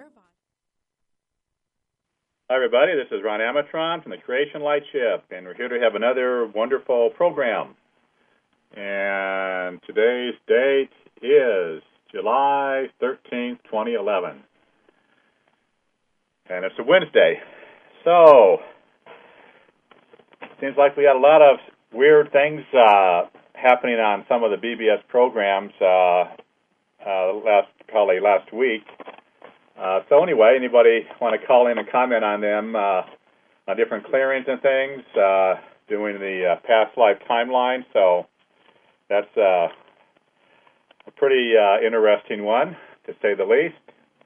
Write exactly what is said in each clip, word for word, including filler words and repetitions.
Hi, everybody. This is Ron Amatron from the Creation Light Ship, and we're here to have another wonderful program. And today's date is July thirteenth, twenty eleven. And it's a Wednesday. So, seems like we got a lot of weird things uh, happening on some of the B B S programs uh, uh, last probably last week. Uh, so anyway, anybody want to call in and comment on them, uh, on different clearings and things, uh, doing the uh, past life timeline. So that's uh, a pretty uh, interesting one, to say the least.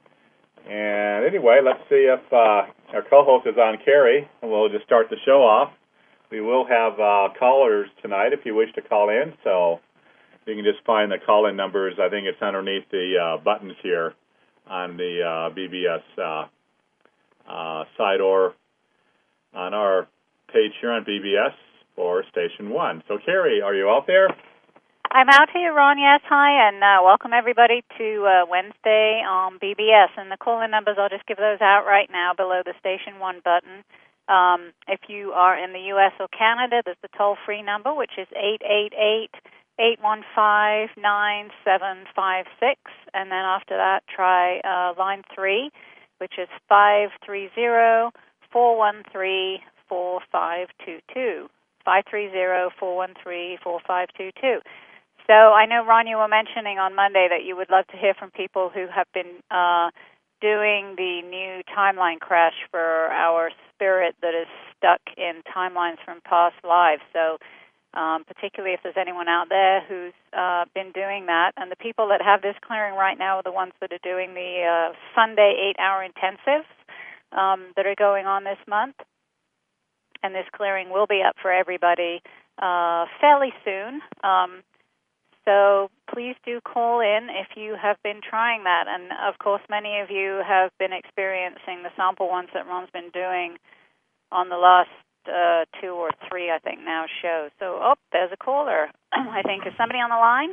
And anyway, let's see if uh, our co-host is on, Carrie, and we'll just start the show off. We will have uh, callers tonight if you wish to call in, so you can just find the call-in numbers. I think it's underneath the uh, buttons here on the uh, B B S uh, uh, site or on our page here on B B S or Station one. So, Carrie, are you out there? I'm out here, Ron. Yes, hi, and uh, welcome everybody to uh, Wednesday on B B S. And the call-in numbers, I'll just give those out right now below the Station one button. Um, if you are in the U S or Canada, there's the toll-free number, which is eight eight eight, eight one five, nine seven five six, and then after that, try uh, line three, which is five three zero, four one three, four five two two, five three zero, four one three, four five two two. So I know, Ron, you were mentioning on Monday that you would love to hear from people who have been uh, doing the new timeline crash for our spirit that is stuck in timelines from past lives. So Um, particularly if there's anyone out there who's uh, been doing that. And the people that have this clearing right now are the ones that are doing the uh, Sunday eight-hour intensives um, that are going on this month. And this clearing will be up for everybody uh, fairly soon. Um, so please do call in if you have been trying that. And, of course, many of you have been experiencing the sample ones that Ron's been doing on the last Uh, two or three, I think, now shows. So, oh, there's a caller. I think. Is somebody on the line?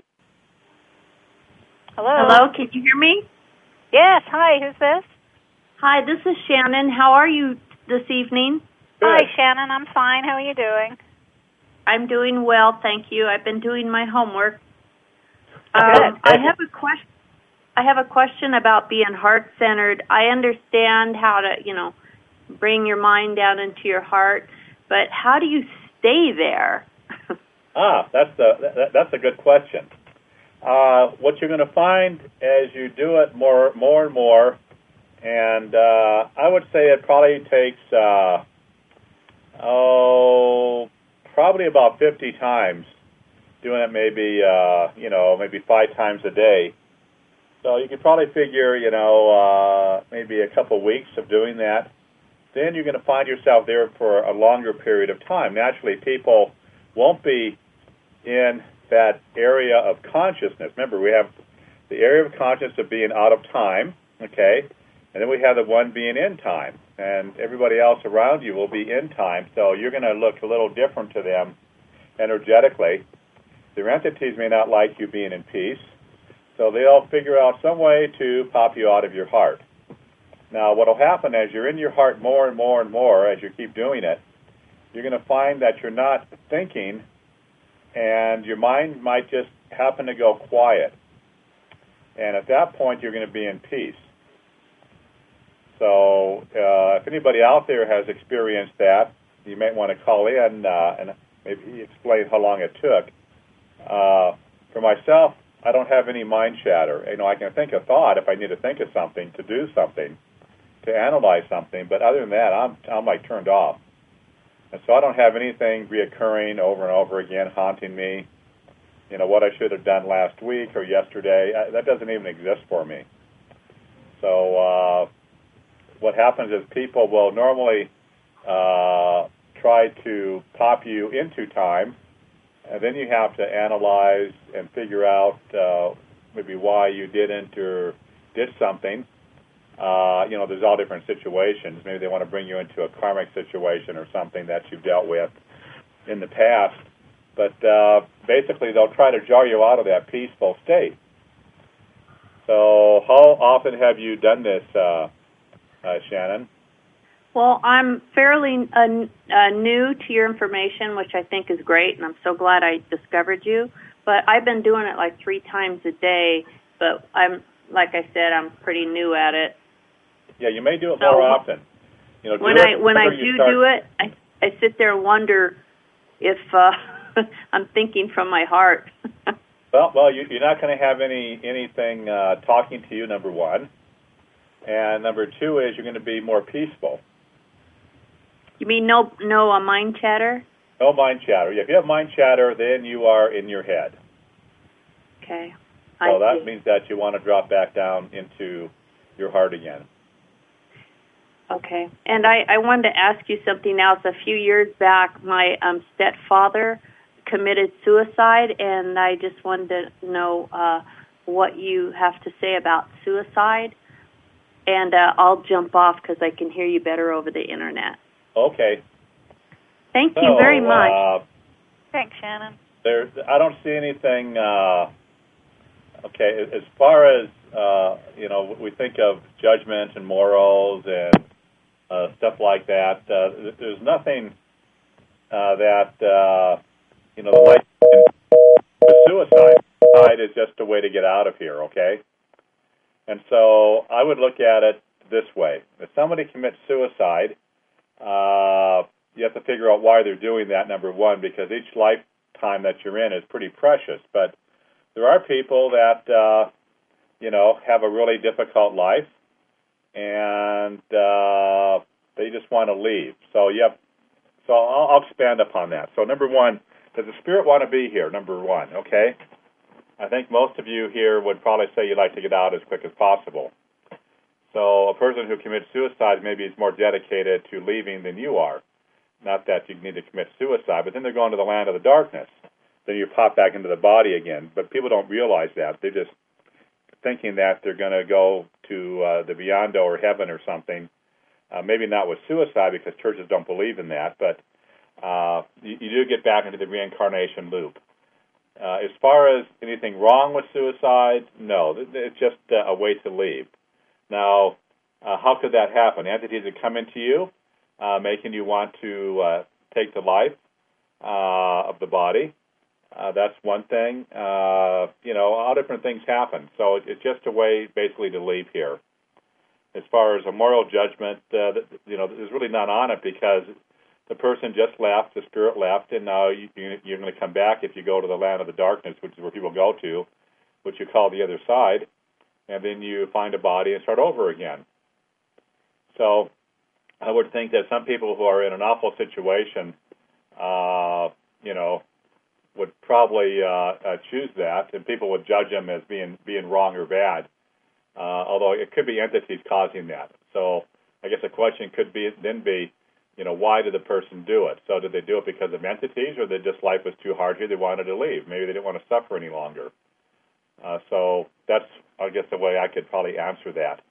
Hello? Hello, can you hear me? Yes, hi, who's this? Hi, this is Shannon. How are you this evening? Good. Hi, Shannon, I'm fine. How are you doing? I'm doing well, thank you. I've been doing my homework. Good. Um, I have a question. I have a question about being heart-centered. I understand how to, you know, bring your mind down into your heart, but how do you stay there? ah, that's the that, that's a good question. Uh, what you're going to find as you do it more, more and more, and uh, I would say it probably takes uh, oh, probably about fifty times. Doing it maybe uh, you know maybe five times a day. So you could probably figure you know uh, maybe a couple weeks of doing that. Then you're going to find yourself there for a longer period of time. Naturally, people won't be in that area of consciousness. Remember, we have the area of consciousness of being out of time, okay? And then we have the one being in time. And everybody else around you will be in time, so you're going to look a little different to them energetically. Their entities may not like you being in peace, so they'll figure out some way to pop you out of your heart. Now, what will happen as you're in your heart more and more and more, as you keep doing it, you're going to find that you're not thinking, and your mind might just happen to go quiet. And at that point, you're going to be in peace. So uh, if anybody out there has experienced that, you might want to call in uh, and maybe explain how long it took. Uh, for myself, I don't have any mind chatter. You know, I can think a thought if I need to think of something, to do something, to analyze something, but other than that, I'm I'm like turned off. And so I don't have anything reoccurring over and over again, haunting me. You know, what I should have done last week or yesterday, I, that doesn't even exist for me. So uh, what happens is people will normally uh, try to pop you into time, and then you have to analyze and figure out uh, maybe why you didn't or did something. Uh, you know, there's all different situations. Maybe they want to bring you into a karmic situation or something that you've dealt with in the past. But uh, basically, they'll try to jar you out of that peaceful state. So how often have you done this, uh, uh, Shannon? Well, I'm fairly uh, uh, new to your information, which I think is great, and I'm so glad I discovered you. But I've been doing it like three times a day, but I'm, like I said, I'm pretty new at it. Yeah, you may do it So more often. You know, when do I it when I whenever you do start- do it, I I sit there and wonder if uh, I'm thinking from my heart. Well, well, you, you're not going to have any anything uh, talking to you. Number one, and number two is you're going to be more peaceful. You mean no no uh, mind chatter? No mind chatter. Yeah, if you have mind chatter, then you are in your head. Okay. So I that see. means that you want to drop back down into your heart again. Okay. And I, I wanted to ask you something else. A few years back, my um, stepfather committed suicide, and I just wanted to know uh, what you have to say about suicide. And uh, I'll jump off because I can hear you better over the Internet. Okay. Thank So, you very much. Uh, Thanks, Shannon. there, I don't see anything. Uh, okay, as far as uh, you know, we think of judgment and morals and uh, stuff like that. Uh, there's nothing uh, that uh, you know. Like with suicide, suicide is just a way to get out of here. Okay, and so I would look at it this way: if somebody commits suicide, uh, you have to figure out why they're doing that. Number one, because each lifetime that you're in is pretty precious, but there are people that, uh, you know, have a really difficult life, and uh, they just want to leave. So, yep. So I'll, I'll expand upon that. So, number one, does the spirit want to be here? Number one, okay? I think most of you here would probably say you'd like to get out as quick as possible. So a person who commits suicide maybe is more dedicated to leaving than you are. Not that you need to commit suicide, but then they're going to the land of the darkness. Then you pop back into the body again. But people don't realize that. They're just thinking that they're going to go to uh, the beyond or heaven or something. Uh, maybe not with suicide because churches don't believe in that, but uh, you, you do get back into the reincarnation loop. Uh, as far as anything wrong with suicide, no. It's just uh, a way to leave. Now, uh, how could that happen? Entities that come into you, uh, making you want to uh, take the life uh, of the body. Uh, that's one thing. Uh, you know, all different things happen. So it's just a way, basically, to leave here. As far as a moral judgment, uh, you know, there's really none on it because the person just left, the spirit left, and now you, you're going to come back if you go to the land of the darkness, which is where people go to, which you call the other side, and then you find a body and start over again. So I would think that some people who are in an awful situation, uh, you know, would probably uh, uh, choose that, and people would judge them as being being wrong or bad, uh, although it could be entities causing that. So I guess the question could be then be, you know, why did the person do it? So did they do it because of entities, or that just life was too hard here, they wanted to leave? Maybe they didn't want to suffer any longer. Uh, so that's, I guess, the way I could probably answer that.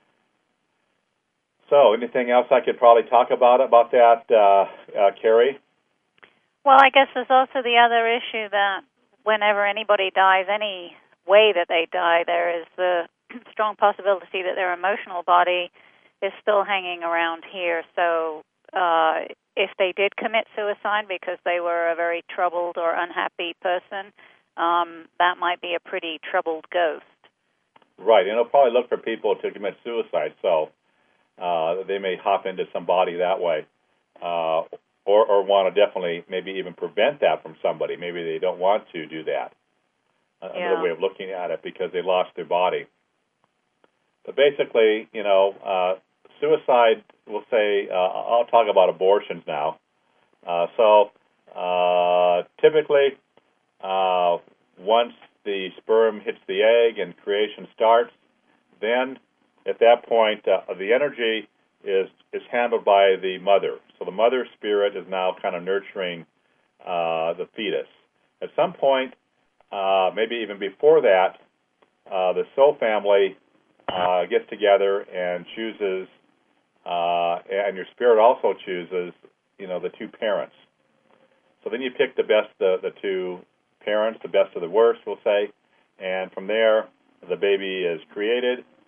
So anything else I could probably talk about about that, uh, uh, Carrie? Well, I guess there's also the other issue that whenever anybody dies, any way that they die, there is the strong possibility that their emotional body is still hanging around here. So uh, if they did commit suicide because they were a very troubled or unhappy person, um, that might be a pretty troubled ghost. Right, and it'll probably look for people to commit suicide, so uh, they may hop into somebody that way. Uh, Or, or want to definitely maybe even prevent that from somebody. Maybe they don't want to do that. Uh, yeah. Another way of looking at it because they lost their body. But basically, you know, uh, suicide, we'll say, uh, I'll talk about abortions now. Uh, so uh, typically, uh, once the sperm hits the egg and creation starts, then at that point, uh, the energy is is handled by the mother. So the mother spirit is now kind of nurturing uh, the fetus. At some point, uh, maybe even before that, uh, the soul family uh, gets together and chooses, uh, and your spirit also chooses, you know, the two parents. So then you pick the best of the, the two parents, the best of the worst, we'll say, and from there, the baby is created,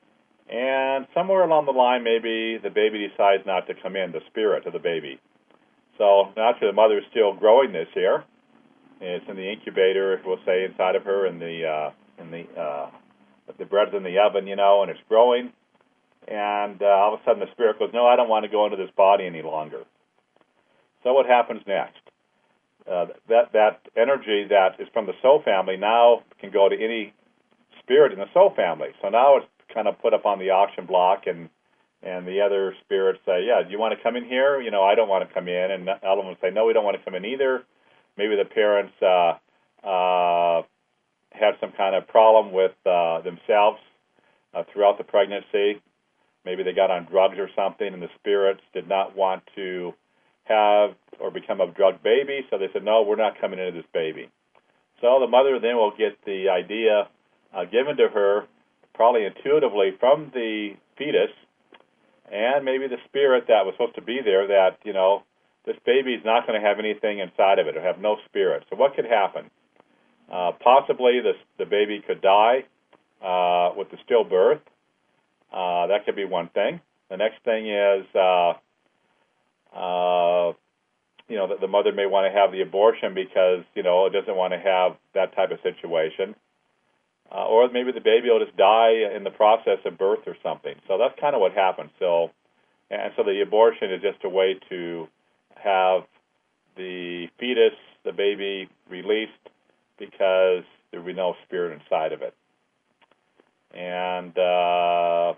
And somewhere along the line, maybe the baby decides not to come in, the spirit of the baby. So naturally, the mother is still growing this here. It's in the incubator, we'll say, inside of her, in the uh, in the uh, the bread's in the oven, you know, and it's growing. And uh, all of a sudden, the spirit goes, "No, I don't want to go into this body any longer." So what happens next? Uh, that that energy that is from the soul family now can go to any spirit in the soul family. So now it's kind of put up on the auction block, and and the other spirits say, "Yeah, do you want to come in here?" You know, "I don't want to come in," and all of them say, "No, we don't want to come in either." Maybe the parents uh, uh, have some kind of problem with uh, themselves uh, throughout the pregnancy. Maybe they got on drugs or something, and the spirits did not want to have or become a drug baby, so they said, "No, we're not coming into this baby." So the mother then will get the idea uh, given to her, probably intuitively from the fetus, and maybe the spirit that was supposed to be there, that, you know, this baby is not going to have anything inside of it. It'll have no spirit. So what could happen? Uh, possibly the, the baby could die uh, with the stillbirth. Uh, that could be one thing. The next thing is, uh, uh, you know, the, the mother may want to have the abortion because, you know, it doesn't want to have that type of situation. Uh, or maybe the baby will just die in the process of birth or something. So that's kind of what happens. So, and so the abortion is just a way to have the fetus, the baby, released because there will be no spirit inside of it. And uh,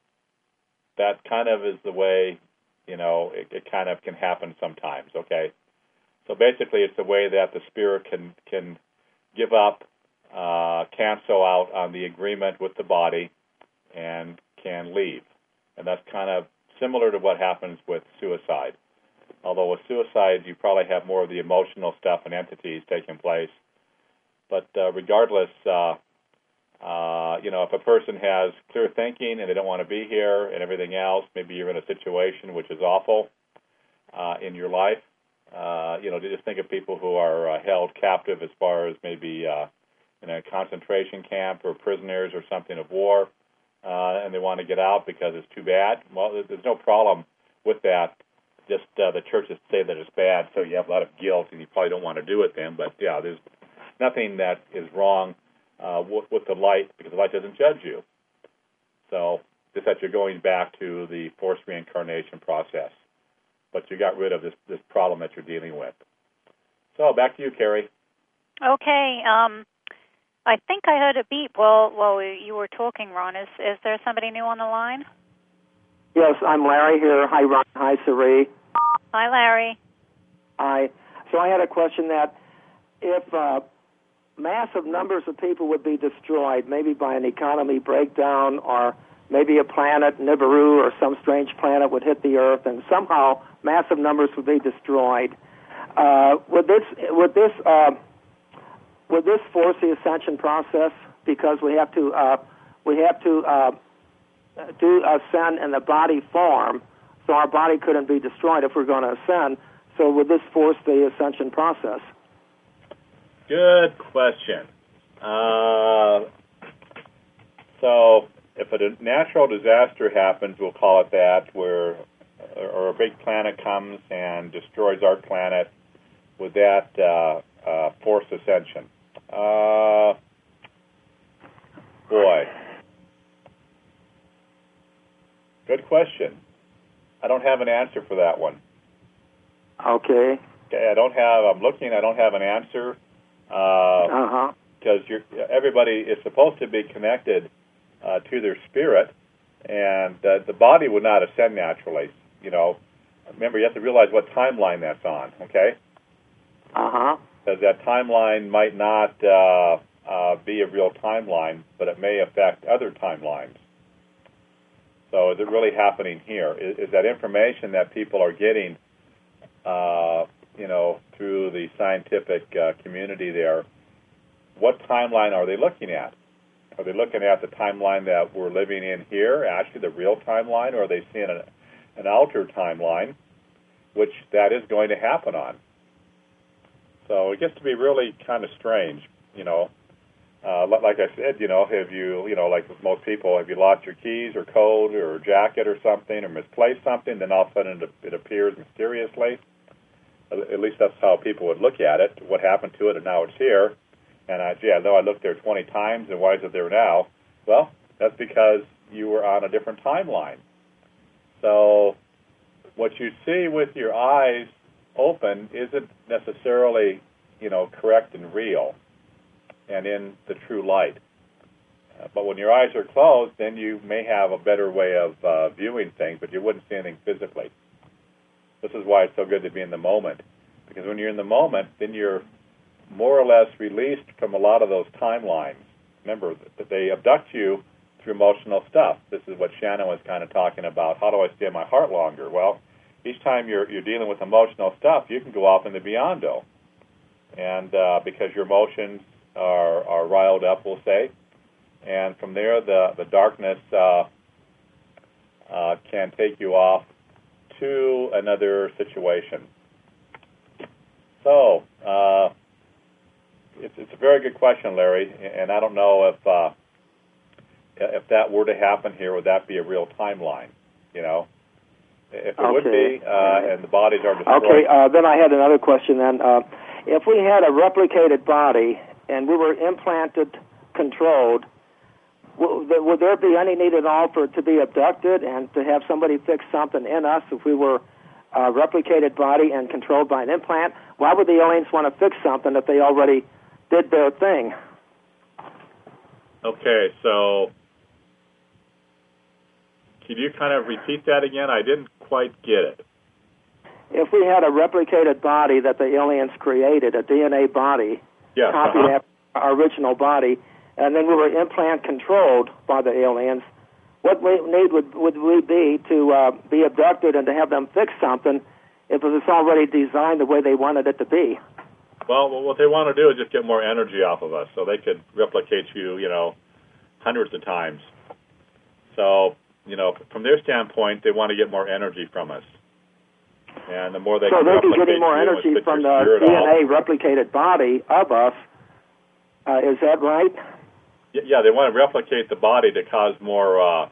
that kind of is the way, you know, it, it kind of can happen sometimes, okay? So basically it's the way that the spirit can, can give up, uh, cancel out on the agreement with the body, and can leave. And that's kind of similar to what happens with suicide. Although with suicide, you probably have more of the emotional stuff and entities taking place. But uh, regardless, uh, uh, you know, if a person has clear thinking and they don't want to be here and everything else, maybe you're in a situation which is awful uh, in your life. Uh, you know, just think of people who are uh, held captive as far as maybe uh, in a concentration camp or prisoners or something of war, uh, and they want to get out because it's too bad. Well, there's no problem with that. Just uh, the churches say that it's bad, so you have a lot of guilt, and you probably don't want to do it then. But, yeah, there's nothing that is wrong uh, with, with the light, because the light doesn't judge you. So just that you're going back to the forced reincarnation process. But you got rid of this, this problem that you're dealing with. So back to you, Carrie. Okay. Um, I think I heard a beep while, while you were talking, Ron. Is, is there somebody new on the line? Yes, I'm Larry here. Hi, Ron. Hi, Sari. Hi, Larry. Hi. So I had a question that if uh, massive numbers of people would be destroyed, maybe by an economy breakdown, or maybe a planet, Nibiru, or some strange planet would hit the Earth, and somehow massive numbers would be destroyed, uh, would this would this uh, would this force the ascension process? Because we have to uh, we have to uh, do ascend in the body form, so our body couldn't be destroyed if we're going to ascend. So would this force the ascension process? Good question. Uh, so if a natural disaster happens, we'll call it that, where or a big planet comes and destroys our planet, would that uh, uh, force ascension? Uh, boy. Good question. I don't have an answer for that one. Okay. Okay, I don't have, I'm looking, I don't have an answer. Uh, uh-huh. Because you're, everybody is supposed to be connected uh, to their spirit, and uh, the body would not ascend naturally. You know, remember, you have to realize what timeline that's on, okay? Uh-huh. Because that timeline might not uh, uh, be a real timeline, but it may affect other timelines. So is it really happening here? Is, is that information that people are getting, uh, you know, through the scientific uh, community there, what timeline are they looking at? Are they looking at the timeline that we're living in here, actually the real timeline, or are they seeing an, an altered timeline, which that is going to happen on? So it gets to be really kind of strange, you know. uh, li- like I said, you know, have you, you know, like with most people, have you lost your keys or code or jacket or something or misplaced something, then all of a sudden it, it appears mysteriously. At least that's how people would look at it. What happened to it, and now it's here. And I, gee, I know I looked there twenty times, and why is it there now? Well, that's because you were on a different timeline. So what you see with your eyes open isn't necessarily, you know, correct and real and in the true light. Uh, but when your eyes are closed, then you may have a better way of uh, viewing things, but you wouldn't see anything physically. This is why it's so good to be in the moment, because when you're in the moment, then you're more or less released from a lot of those timelines. Remember that they abduct you through emotional stuff. This is what Shannon was kind of talking about. How do I stay in my heart longer? Well, each time you're you're dealing with emotional stuff, you can go off in the beyond-o. And uh, because your emotions are, are riled up, we'll say, and from there the, the darkness uh, uh, can take you off to another situation. So, uh, it's, it's a very good question, Larry, and I don't know if uh, if that were to happen here, would that be a real timeline? You know, if it okay. would be, uh, and the bodies are destroyed. Okay, uh, then I had another question. Then, uh, if we had a replicated body and we were implanted, controlled, would there be any need at all for it to be abducted and to have somebody fix something in us if we were a replicated body and controlled by an implant? Why would the aliens want to fix something if they already did their thing? Okay, so can you kind of repeat that again? I didn't quite get it. If we had a replicated body that the aliens created, a D N A body, yes, copied uh-huh. after our original body, and then we were implant controlled by the aliens, what need would, would we be to uh, be abducted and to have them fix something if it was already designed the way they wanted it to be? Well, what they want to do is just get more energy off of us so they could replicate you, you know, hundreds of times. So, you know, from their standpoint, they want to get more energy from us. And the more they so can they'd replicate be getting more you energy and from your the D N A off. replicated body of us. Uh, is that right? Yeah, they want to replicate the body to cause more, uh,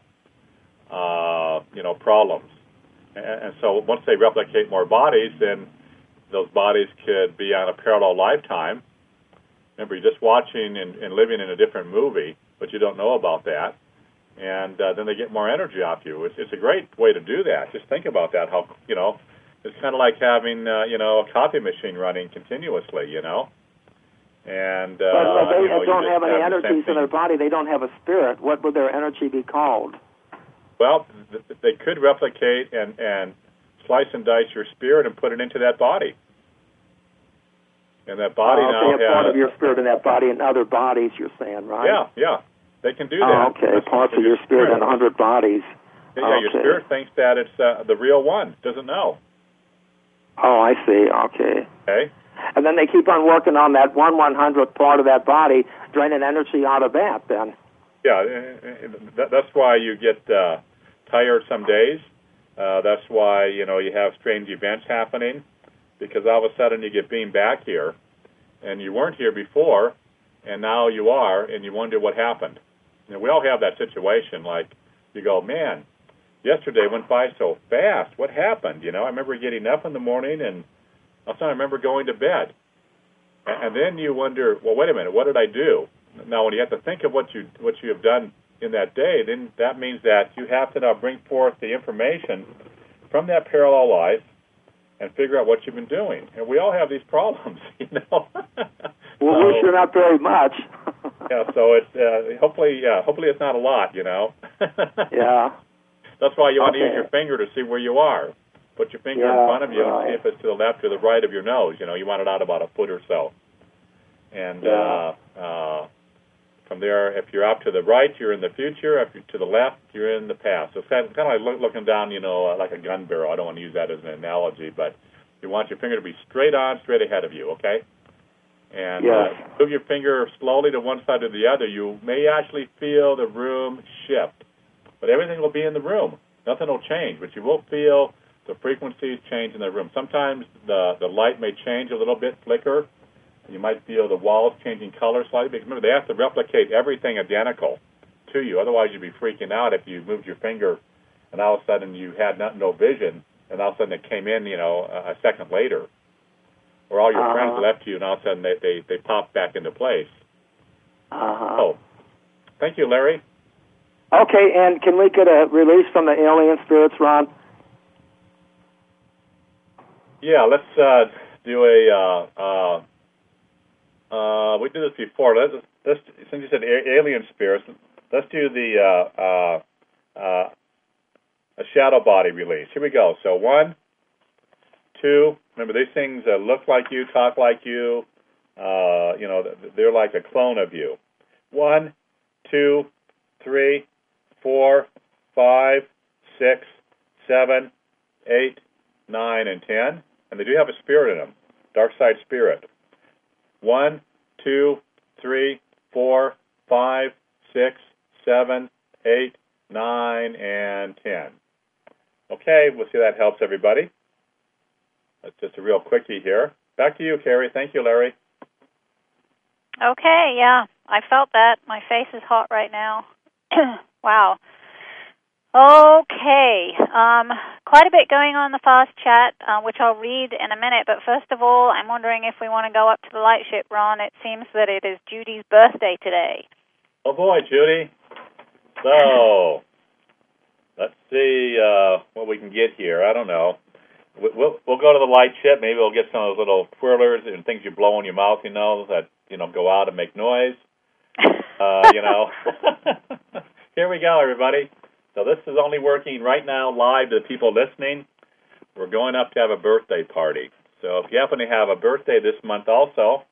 uh, you know, problems. And, and so once they replicate more bodies, then those bodies could be on a parallel lifetime. Remember, you're just watching and, and living in a different movie, but you don't know about that. And uh, then they get more energy off you. It's, it's a great way to do that. Just think about that. How, you know, it's kind of like having, uh, you know, a coffee machine running continuously, you know. And uh, but, but they you know, don't have any have energies in their body. They don't have a spirit. What would their energy be called? Well, th- they could replicate and, and slice and dice your spirit and put it into that body. And that body oh, now okay, has... a part of your spirit in that body and other bodies, you're saying, right? Yeah, yeah. They can do that. Oh, okay, That's parts of your spirit in a hundred bodies. Yeah, yeah okay. your spirit thinks that it's uh, the real one. Doesn't know. Oh, I see. Okay. Okay. And then they keep on working on that one one hundredth part of that body, draining energy out of that, then. Yeah, that, that's why you get uh, tired some days. Uh, that's why, you know, you have strange events happening, because all of a sudden you get beamed back here, and you weren't here before, and now you are, and you wonder what happened. You know, we all have that situation, like, you go, man, yesterday went by so fast. What happened? You know, I remember getting up in the morning, and all of a sudden I remember going to bed. And then you wonder, well, wait a minute, what did I do? Now, when you have to think of what you what you have done in that day, then that means that you have to now bring forth the information from that parallel life and figure out what you've been doing. And we all have these problems, you know. Well, so, we sure not very much. yeah, so it's uh, hopefully, yeah, hopefully it's not a lot, you know. yeah. That's why you want okay. to use your finger to see where you are. Put your finger yeah, in front of you right. and see if it's to the left or the right of your nose. You know, you want it out about a foot or so. And yeah. uh, uh, from there, if you're out to the right, you're in the future. If you're to the left, you're in the past. So it's kind of, kind of like looking down, you know, like a gun barrel. I don't want to use that as an analogy, but you want your finger to be straight on, straight ahead of you, okay? And yes. uh, move your finger slowly to one side or the other. You may actually feel the room shift, but everything will be in the room. Nothing will change, but you will feel the frequencies change in the room. Sometimes the, the light may change a little bit, flicker, You might feel the walls changing color slightly. Because remember, they have to replicate everything identical to you. Otherwise, you'd be freaking out if you moved your finger and all of a sudden you had not, no vision, and all of a sudden it came in, you know, a, a second later. Or all your uh-huh. friends left you, and all of a sudden they, they, they pop back into place. Uh-huh. Oh, thank you, Larry. Okay, and can we get a release from the alien spirits, Ron? Yeah, let's uh, do a. Uh, uh, uh, we did this before. Let's, let's since you said a- alien spirits, let's do the uh, uh, uh, a shadow body release. Here we go. So one, two. Remember, these things uh, look like you, talk like you. Uh, you know, they're like a clone of you. One, two, three, four, five, six, seven, eight, nine, and ten. And they do have a spirit in them, dark side spirit. One, two, three, four, five, six, seven, eight, nine, and ten. Okay, we'll see if that helps everybody. That's just a real quickie here. Back to you, Carrie. Thank you, Larry. Okay, yeah, I felt that. My face is hot right now. Wow. Okay, um, quite a bit going on in the fast chat, uh, which I'll read in a minute. But first of all, I'm wondering if we want to go up to the light ship, Ron. It seems that it is Judy's birthday today. Oh, boy, Judy. So, let's see uh, what we can get here. I don't know. We'll, we'll go to the light ship. Maybe we'll get some of those little twirlers and things you blow in your mouth, you know, that, you know, go out and make noise. Uh, you know. Here we go, everybody. So this is only working right now live to the people listening. We're going up to have a birthday party. So if you happen to have a birthday this month also,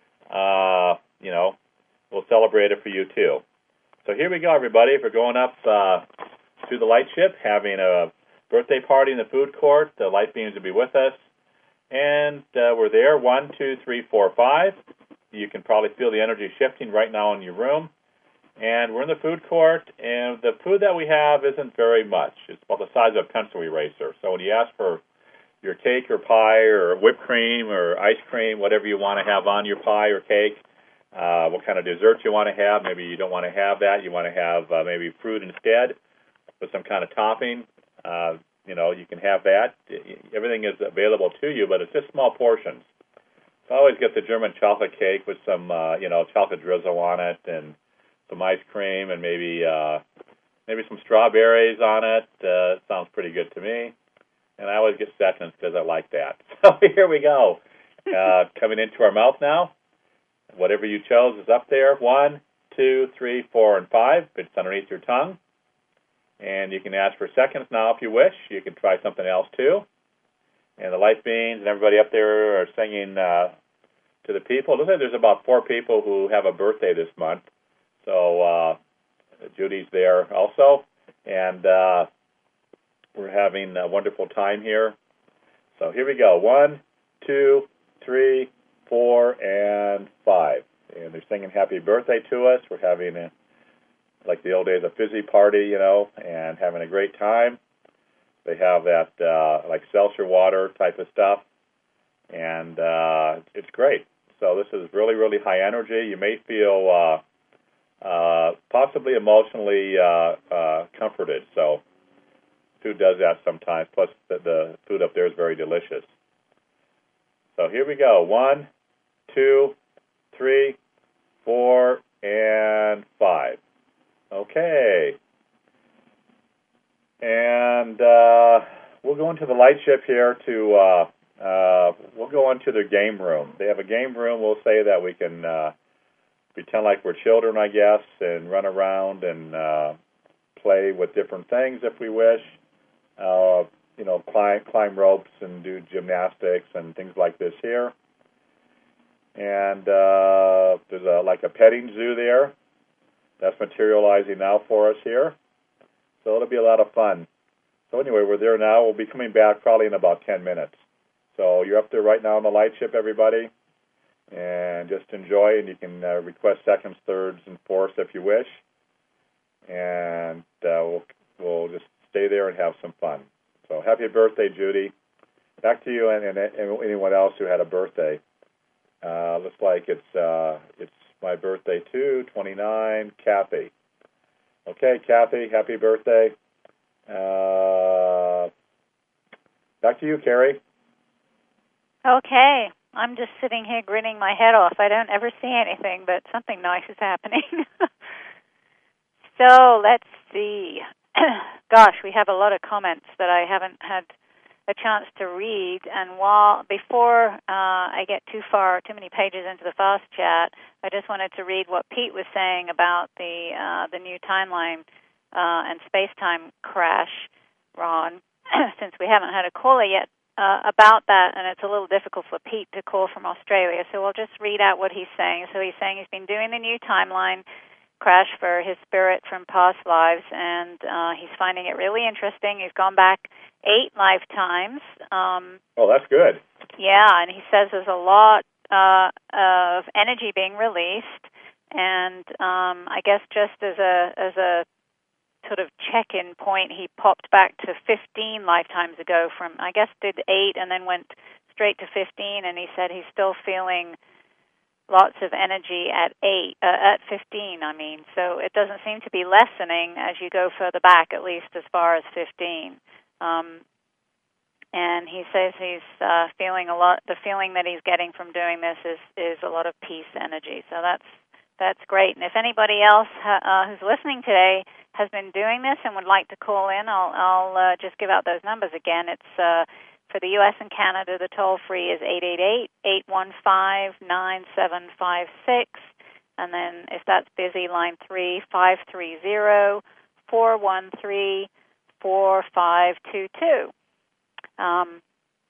uh, you know, we'll celebrate it for you too. So here we go, everybody. We're going up uh, to the light ship, having a birthday party in the food court. The light beams will be with us. And uh, we're there, one, two, three, four, five. You can probably feel the energy shifting right now in your room. And we're in the food court, and the food that we have isn't very much. It's about the size of a pencil eraser. So when you ask for your cake or pie or whipped cream or ice cream, whatever you want to have on your pie or cake, uh, what kind of dessert you want to have, maybe you don't want to have that. You want to have uh, maybe fruit instead with some kind of topping. Uh, you know, you can have that. Everything is available to you, but it's just small portions. So I always get the German chocolate cake with some, uh, you know, chocolate drizzle on it and some ice cream and maybe uh, maybe some strawberries on it. Uh, it sounds pretty good to me. And I always get seconds because I like that. So here we go. Uh, coming into our mouth now. Whatever you chose is up there. One, two, three, four, and five. It's underneath your tongue. And you can ask for seconds now if you wish. You can try something else too. And the light beams and everybody up there are singing uh, to the people. Looks like there's about four people who have a birthday this month. So uh, Judy's there also, and uh, we're having a wonderful time here. So here we go. One, two, three, four, and five. And they're singing happy birthday to us. We're having, a, like the old days, a fizzy party, you know, and having a great time. They have that, uh, like, seltzer water type of stuff, and uh, it's great. So this is really, really high energy. You may feel uh, uh, possibly emotionally uh, uh, comforted. So food does that sometimes. Plus, the, the food up there is very delicious. So here we go. One, two, three, four, and five. Okay. And uh, we'll go into the light ship here to, uh, uh, we'll go into their game room. They have a game room. We'll say that we can uh, pretend like we're children, I guess, and run around and uh, play with different things if we wish. Uh, you know, climb, climb ropes and do gymnastics and things like this here. And uh, there's a, like a petting zoo there. That's materializing now for us here. So it'll be a lot of fun. So anyway, we're there now. We'll be coming back probably in about ten minutes. So you're up there right now on the light ship, everybody. And just enjoy, and you can uh, request seconds, thirds, and fourths if you wish. And uh, we'll, we'll just stay there and have some fun. So happy birthday, Judy. Back to you and, and, and anyone else who had a birthday. Uh, looks like it's uh, it's my birthday too, twenty-nine, Kathy. Okay, Kathy, happy birthday. Uh, back to you, Carrie. Okay. I'm just sitting here grinning my head off. I don't ever see anything, but something nice is happening. So let's see. Gosh, we have a lot of comments that I haven't had a chance to read. And while before uh, I get too far, too many pages into the fast chat, I just wanted to read what Pete was saying about the uh, the new timeline uh, and space-time crash, Ron. Since we haven't had a caller yet uh, about that, and it's a little difficult for Pete to call from Australia, so we'll just read out what he's saying. So he's saying he's been doing the new timeline crash for his spirit from past lives, and uh, he's finding it really interesting. He's gone back eight lifetimes. Um, oh, that's good. Yeah, and he says there's a lot uh, of energy being released, and um, I guess just as a as a sort of check-in point, he popped back to fifteen lifetimes ago from, I guess, did eight and then went straight to fifteen, and he said he's still feeling lots of energy at eight, uh, at fifteen, I mean. So it doesn't seem to be lessening as you go further back, at least as far as fifteen. Um, and he says he's uh, feeling a lot, the feeling that he's getting from doing this is, is a lot of peace energy. So that's that's great. And if anybody else ha- uh, who's listening today has been doing this and would like to call in, I'll, I'll uh, just give out those numbers again. It's uh, for the U S and Canada, the toll-free is eight eight eight, eight one five, nine seven five six. And then if that's busy, line three, five three zero, four one three, four five two two. Um,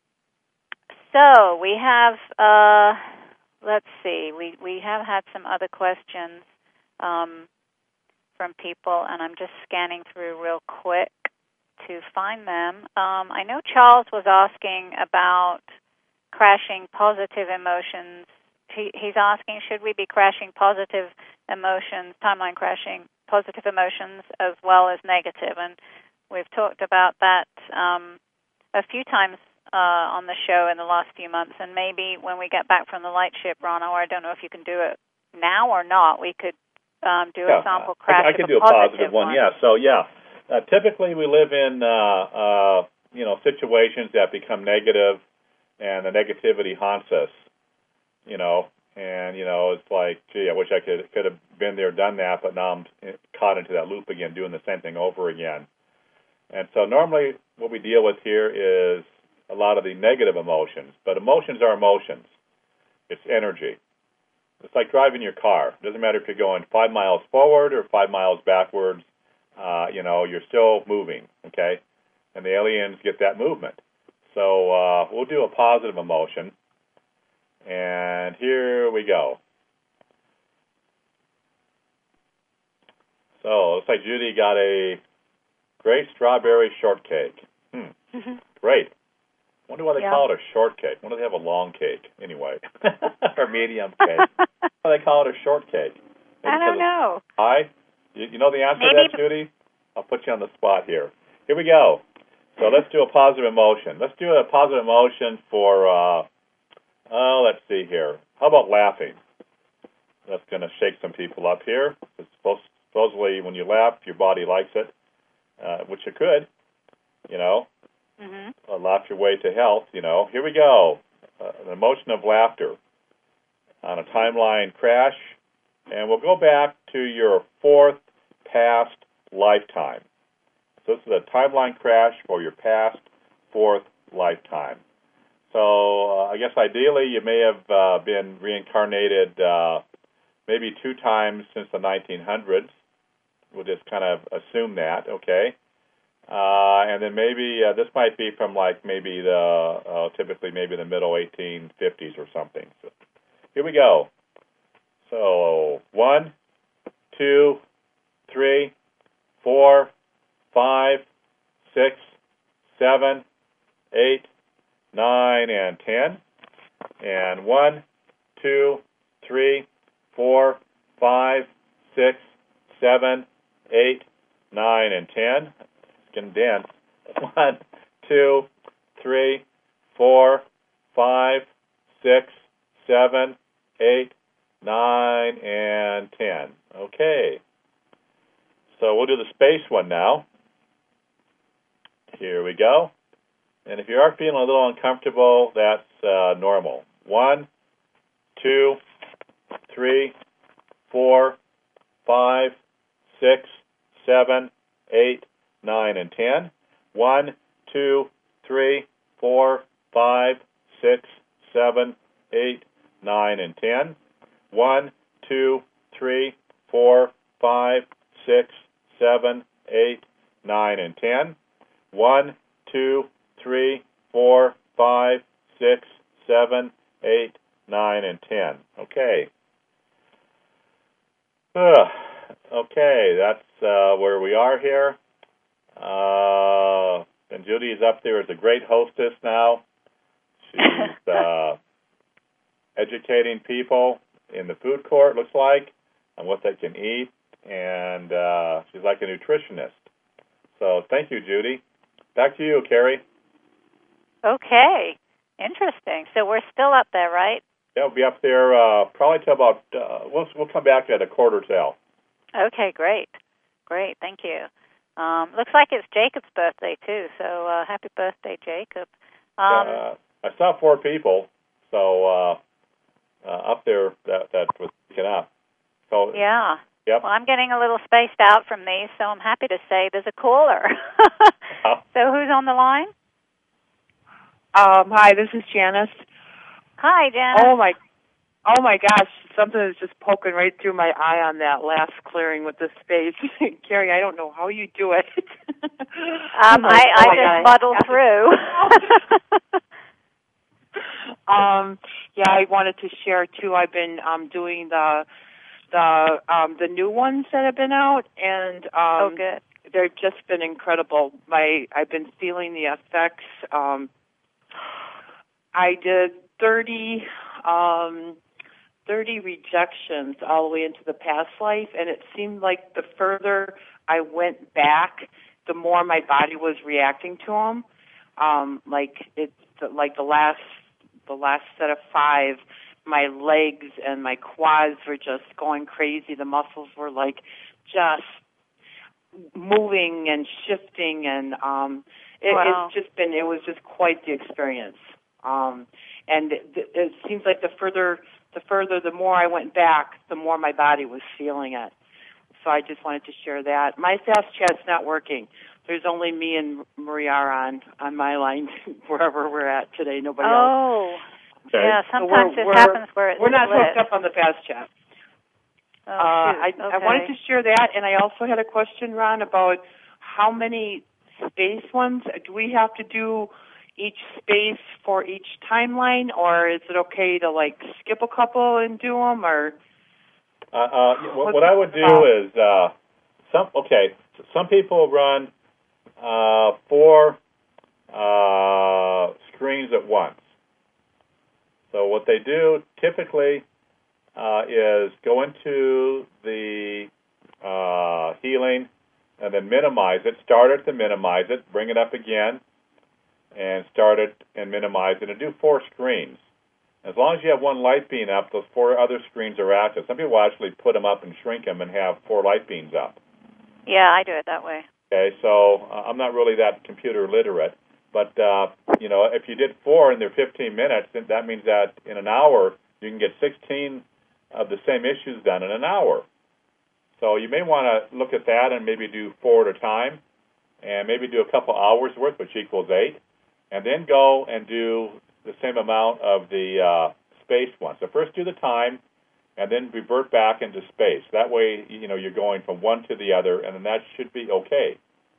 so we have, uh, let's see, we, we have had some other questions um, from people, and I'm just scanning through real quick to find them. Um, I know Charles was asking about crashing positive emotions. He, he's asking, should we be crashing positive emotions, timeline crashing positive emotions as well as negative? And we've talked about that um, a few times uh, on the show in the last few months, and maybe when we get back from the light ship, Ron, or I don't know if you can do it now or not, we could um, do yeah, a sample crash I, I can of do a positive, positive one. one. Yeah, so yeah. Uh, typically, we live in uh, uh, you know situations that become negative, and the negativity haunts us. You know, and you know it's like, gee, I wish I could could have been there, done that, but now I'm caught into that loop again, doing the same thing over again. And so normally, what we deal with here is a lot of the negative emotions. But emotions are emotions. It's energy. It's like driving your car. It doesn't matter if you're going five miles forward or five miles backwards. Uh, you know, you're still moving, okay? And the aliens get that movement. So uh, we'll do a positive emotion. And here we go. So looks like Judy got a great strawberry shortcake. Hmm. Mm-hmm. Great. Wonder why they yeah. call it a shortcake. Why do they have a long cake anyway? Or medium cake. Why do they call it a shortcake? Maybe I don't know. Hi? You, you know the answer Maybe. to that, Judy? I'll put you on the spot here. Here we go. So let's do a positive emotion. Let's do a positive emotion for, uh, oh, let's see here. How about laughing? That's going to shake some people up here. It's supposed, supposedly when you laugh, your body likes it, uh, which it could, you know. Mm-hmm. Uh, laugh your way to health, you know. Here we go. Uh, an emotion of laughter on a timeline crash. And we'll go back to your fourth past lifetime. So this is a timeline crash for your past fourth lifetime. So uh, I guess ideally you may have uh, been reincarnated uh, maybe two times since the nineteen hundreds. We'll just kind of assume that, okay? Uh, and then maybe uh, this might be from like maybe the uh, typically maybe the middle eighteen fifties or something. So here we go. So one, two, three, four, five, six, seven, eight, nine, and ten. And one, two, three, four, five, six, seven, eight, nine, and ten. Condense. One, two, three, four, five, six, seven, eight, nine, and ten. Okay. So we'll do the space one now. Here we go. And if you are feeling a little uncomfortable, that's uh, normal. One, two, three, four, five, six, seven, eight, nine, and ten. One, two, three, four, five, six, seven, eight, nine, and ten. One, two, three, four, five, six, seven, eight, nine, and ten. One, two, three, four, five, six, seven, eight, nine, and ten. Okay. Ugh. Okay, that's uh, where we are here. Uh, and Judy is up there as a great hostess now. She's uh, educating people in the food court, looks like, on what they can eat. And uh, she's like a nutritionist. So thank you, Judy. Back to you, Carrie. Okay. Interesting. So we're still up there, right? Yeah, we'll be up there uh, probably till about, uh, we'll, we'll come back at a quarter till. Okay, great. Great, thank you. Um, looks like it's Jacob's birthday, too, so uh, happy birthday, Jacob. Um, uh, I saw four people, so uh, uh, up there that, that was picking up. So, yeah. Yep. Well, I'm getting a little spaced out from these, so I'm happy to say there's a caller. uh, So who's on the line? Um, hi, this is Janice. Hi, Janice. Oh my, oh my gosh, something is just poking right through my eye on that last clearing with the space. Carrie, I don't know how you do it. um, like, I, oh I just muddle through. um, yeah, I wanted to share too. I've been um, doing the the um, the new ones that have been out, and um, oh, good. They've just been incredible. My I've been feeling the effects. Um, I did thirty, um, thirty rejections all the way into the past life, and it seemed like the further I went back, the more my body was reacting to them. Um, like it's like the last, the last set of five, my legs and my quads were just going crazy. The muscles were like just moving and shifting, and um, it, wow. it's just been, it was just quite the experience. Um, and it, it seems like the further, the further, the more I went back, the more my body was feeling it. So I just wanted to share that. My fast chat's not working. There's only me and Maria on on my line, wherever we're at today. Nobody oh. else. Oh, okay. Yeah. Sometimes so it happens where it's we're not split. hooked up on the fast chat. Oh, uh, I, okay. I wanted to share that, and I also had a question, Ron, about how many space ones do we have to do each space for each timeline, or is it okay to like skip a couple and do them, or? Uh, uh, what, what I would do is uh, some okay. Some people run uh, four uh, screens at once. So what they do typically uh, is go into the uh, healing and then minimize it. Start it, then minimize it. Bring it up again, and start it and minimize it, and do four screens. As long as you have one light beam up, those four other screens are active. Some people actually put them up and shrink them and have four light beams up. Yeah, I do it that way. Okay, so uh, I'm not really that computer literate, but uh, you know, if you did four and they're fifteen minutes, then that means that in an hour you can get sixteen of the same issues done in an hour. So you may want to look at that and maybe do four at a time, and maybe do a couple hours worth, which equals eight, and then go and do the same amount of the uh, space one. So first do the time, and then revert back into space. That way, you know, you're going from one to the other, and then that should be okay.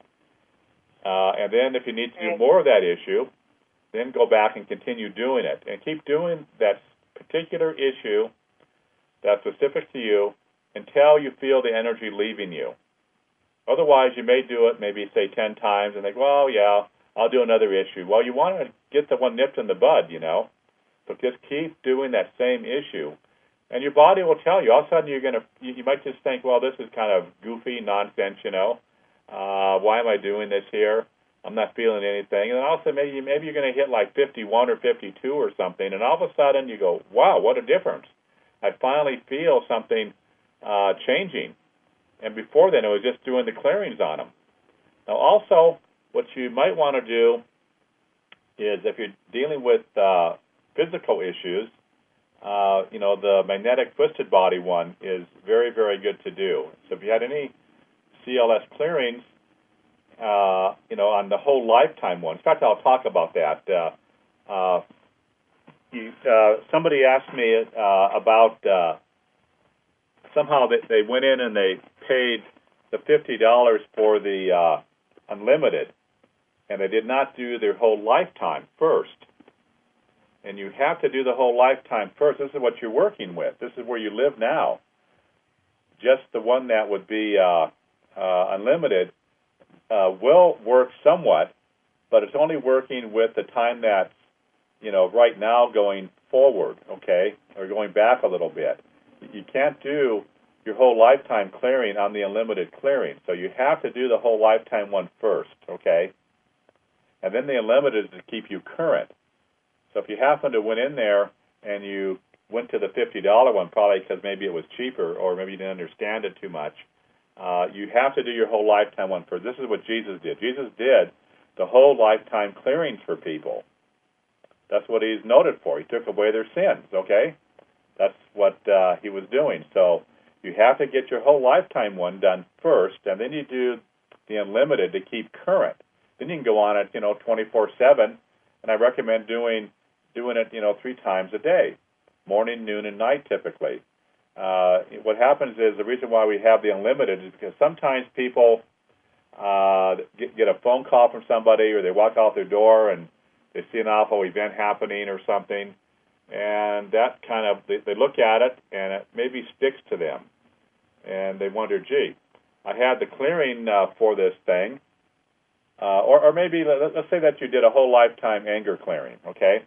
Uh, and then if you need to do more of that issue, then go back and continue doing it. And keep doing that particular issue that's specific to you until you feel the energy leaving you. Otherwise, you may do it maybe, say, ten times and think, well, yeah, I'll do another issue. Well, you want to get the one nipped in the bud, you know. So just keep doing that same issue. And your body will tell you. All of a sudden, you're going to, you, you might just think, well, this is kind of goofy nonsense, you know. Uh, why am I doing this here? I'm not feeling anything. And then also maybe maybe you're going to hit like fifty-one or fifty-two or something, and all of a sudden you go, wow, what a difference. I finally feel something uh, changing. And before then, it was just doing the clearings on them. Now, also, what you might want to do is if you're dealing with uh, physical issues, uh, you know, the magnetic twisted body one is very, very good to do. So if you had any C L S clearings, uh, you know, on the whole lifetime one, in fact, I'll talk about that. Uh, uh, you, uh, somebody asked me uh, about uh, somehow they, they went in and they paid the fifty dollars for the uh, unlimited, and they did not do their whole lifetime first. And you have to do the whole lifetime first. This is what you're working with. This is where you live now. Just the one that would be uh, uh, unlimited uh, will work somewhat, but it's only working with the time that's, you know, right now going forward, okay, or going back a little bit. You can't do your whole lifetime clearing on the unlimited clearing. So you have to do the whole lifetime one first, okay? And then the unlimited is to keep you current. So if you happen to went in there and you went to the fifty dollars one, probably because maybe it was cheaper or maybe you didn't understand it too much, uh, you have to do your whole lifetime one first. This is what Jesus did. Jesus did the whole lifetime clearings for people. That's what he's noted for. He took away their sins, okay? That's what uh, he was doing. So you have to get your whole lifetime one done first, and then you do the unlimited to keep current. Then you can go on it, you know, twenty-four seven, and I recommend doing doing it, you know, three times a day, morning, noon, and night typically. Uh, what happens is the reason why we have the unlimited is because sometimes people uh, get, get a phone call from somebody or they walk out their door and they see an awful event happening or something, and that kind of, they, they look at it and it maybe sticks to them. And they wonder, gee, I had the clearing uh, for this thing, uh, or, or maybe let, let's say that you did a whole lifetime anger clearing, okay?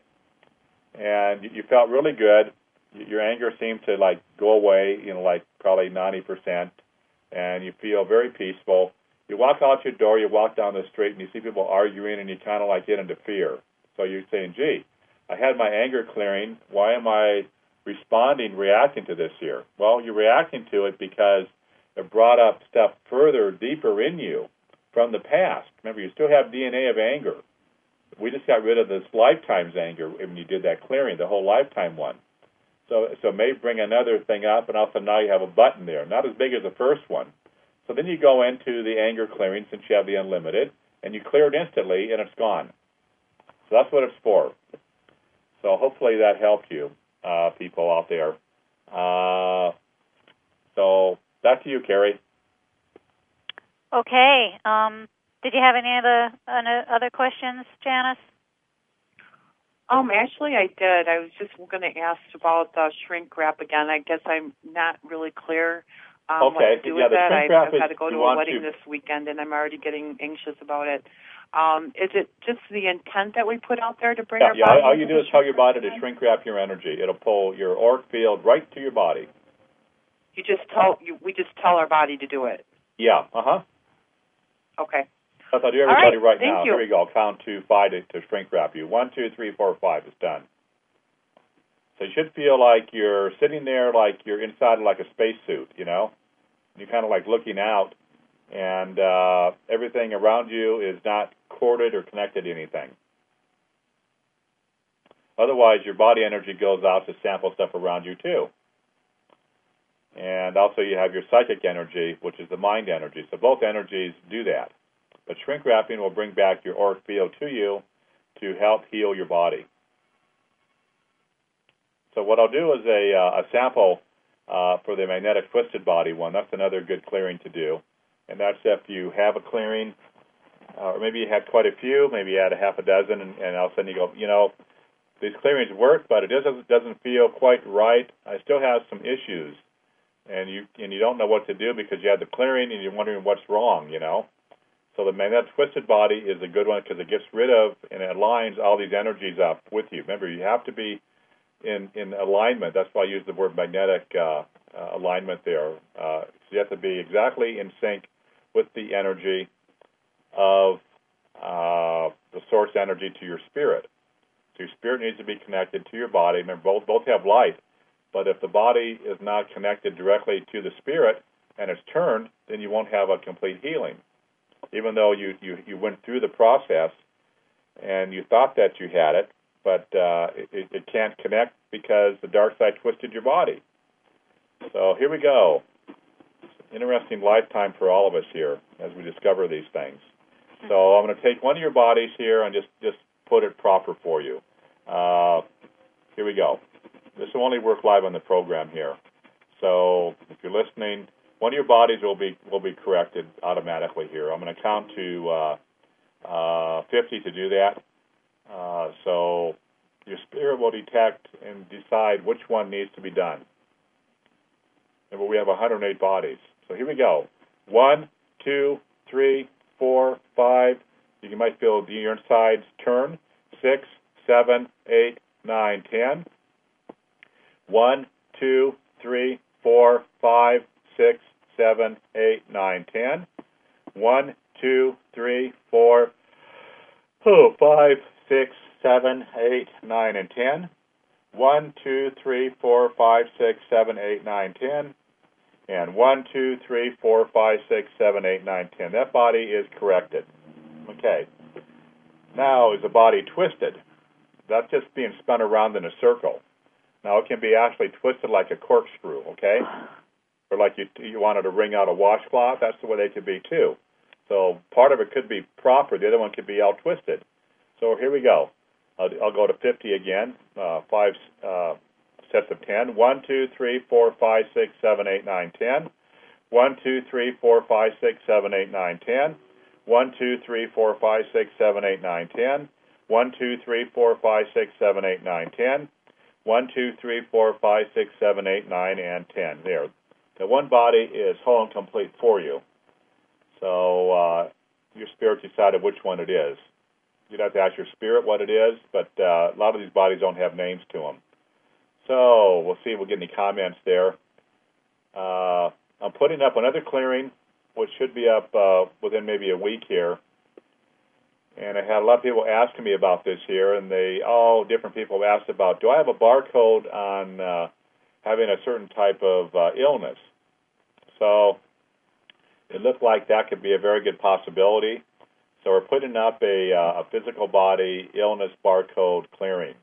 And you, you felt really good. Your anger seemed to like go away, you know, like probably ninety percent, and you feel very peaceful. You walk out your door, you walk down the street, and you see people arguing, and you kind of like get into fear. So you're saying, gee, I had my anger clearing. Why am I responding, reacting to this here? Well, you're reacting to it because it brought up stuff further, deeper in you from the past. Remember, you still have D N A of anger. We just got rid of this lifetime's anger when you did that clearing, the whole lifetime one. So, so it may bring another thing up, and also now you have a button there, not as big as the first one. So then you go into the anger clearing since you have the unlimited, and you clear it instantly, and it's gone. So that's what it's for. So hopefully that helped you, uh, people out there. Uh, so back to you, Carrie. Okay. Um, did you have any other other questions, Janice? Um, actually, I did. I was just going to ask about the shrink wrap again. I guess I'm not really clear um, okay. what to do yeah, with that. I've got to go to a wedding to... this weekend, and I'm already getting anxious about it. Um, is it just the intent that we put out there to bring yeah, our yeah, body? All you do is tell your body to again? shrink wrap your energy. It'll pull your auric field right to your body. You just tell you, we just tell our body to do it. Yeah. Uh huh. Okay. So I'll do everybody right, right now. You. Here we go. I'll count to five to, to shrink wrap you. One, two, three, four, five. It's done. So you should feel like you're sitting there like you're inside of like a spacesuit, you know? You're kind of like looking out, and uh, everything around you is not corded or connected to anything. Otherwise, your body energy goes out to sample stuff around you too. And also you have your psychic energy, which is the mind energy. So both energies do that. But shrink wrapping will bring back your auric field to you to help heal your body. So what I'll do is a, uh, a sample uh, for the magnetic twisted body one. That's another good clearing to do. And that's if you have a clearing, uh, or maybe you had quite a few, maybe you had a half a dozen, and, and all of a sudden you go, you know, these clearings work, but it doesn't, doesn't feel quite right. I still have some issues. And you and you don't know what to do because you had the clearing and you're wondering what's wrong, you know. So the magnetic twisted body is a good one because it gets rid of and it aligns all these energies up with you. Remember, you have to be in, in alignment. That's why I use the word magnetic uh, uh, alignment there. Uh, so you have to be exactly in sync with the energy of uh, the source energy to your spirit. So your spirit needs to be connected to your body. Remember, both both have life, but if the body is not connected directly to the spirit and it's turned, then you won't have a complete healing. Even though you, you, you went through the process and you thought that you had it, but uh, it, it can't connect because the dark side twisted your body. So here we go. Interesting lifetime for all of us here as we discover these things. So I'm going to take one of your bodies here and just, just put it proper for you. Uh, here we go. This will only work live on the program here. So if you're listening, one of your bodies will be will be corrected automatically here. I'm going to count to uh, uh, fifty to do that. Uh, so your spirit will detect and decide which one needs to be done. Remember, we have one hundred eight bodies. So here we go. One, two, three, four, five. You might feel your insides turn. Six, seven, eight, nine, ten. One, two, three, four, five, six, seven, eight, nine, ten. One, two, three, four, oh, five, six, seven, eight, nine, and ten. One, two, three, four, five, six, seven, eight, nine, ten. And one, two, three, four, five, six, seven, eight, nine, ten. That body is corrected. Okay. Now, is the body twisted? That's just being spun around in a circle. Now, it can be actually twisted like a corkscrew, okay? Or like you you wanted to wring out a washcloth. That's the way they could be, too. So part of it could be proper. The other one could be all twisted. So here we go. I'll, I'll go to fifty again. Uh, five uh, sets of ten. One, two, three, four, five, six, seven, eight, nine, ten. One, two, three, four, five, six, seven, eight, nine, ten. One, two, three, four, five, six, seven, eight, nine, ten. One, two, three, four, five, six, seven, eight, nine, ten. One, two, three, four, five, six, seven, eight, nine, and ten. There. The one body is whole and complete for you. So uh, your spirit decided which one it is. You'd have to ask your spirit what it is, but uh, a lot of these bodies don't have names to them. So we'll see if we'll get any comments there. Uh, I'm putting up another clearing, which should be up uh, within maybe a week here. And I had a lot of people asking me about this here, and they all different people have asked about, do I have a barcode on uh, having a certain type of uh, illness? So it looked like that could be a very good possibility. So we're putting up a, uh, a physical body illness barcode clearing.